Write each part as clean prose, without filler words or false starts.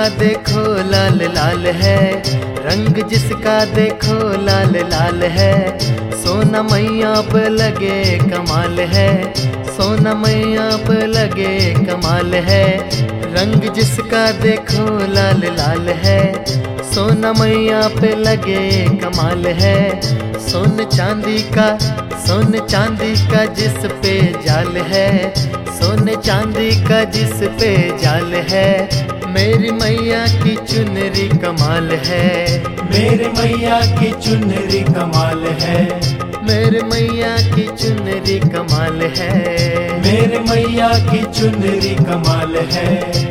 देखो लाल लाल है, रंग जिसका देखो लाल लाल है। सोना मैया पे लगे कमाल है, सोना मैया पे लगे कमाल है। रंग जिसका देखो लाल लाल है, सोना मैया पे लगे कमाल है। सोन चांदी का जिस पे जाल है, सोने चांदी का जिस पे जाल है। मेरी मैया की चुनरी कमाल है, मेरे मैया की चुनरी कमाल है, मेरे मैया की चुनरी कमाल है, मेरे मैया की चुनरी कमाल है।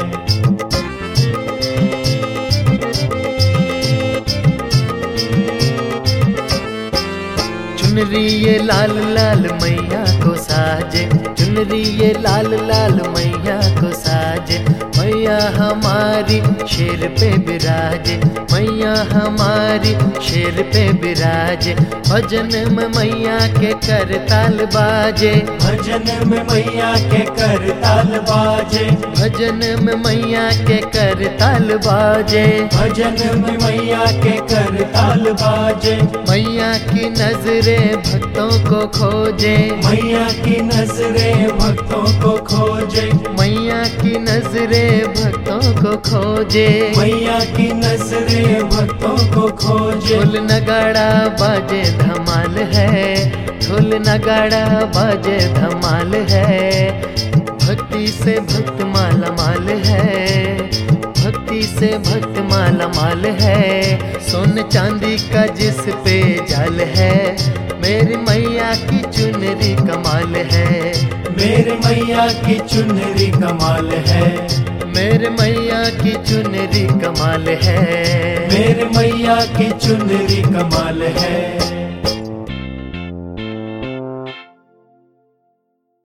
चुनरी ये लाल लाल मैया को साजे, चुनरी ये लाल लाल मैया को साजे। मैया हमारी शेर पे बिराजे, मैया हमारी शेर पे बिराजे। भजन में मैया के करताल बाजे, भजन में मैया के करताल बाजे, भजन में मैया के करताल बाजे, भजन में मैया के करताल बाजे। मैया की नजरे भक्तों को खोजे, मैया की नजरे भक्तों को खोजे, मैया की नजरे भक्तों को खोजे, मैया की नजरे भक्तों को खोजे। ढोल नगाड़ा बाजे धमाल है, ढोल नगाड़ा बाजे धमाल है। भक्ति से भक्त माला माल है, भक्ति से भक्त माला माल है। सोन चांदी का जिस पे जाल है, मेरी मैया की चुनरी कमाल है, मेरे मैया की चुनरी कमाल है, मेरे मैया की चुनरी कमाल है, मेरे मैया की चुनरी कमाल है।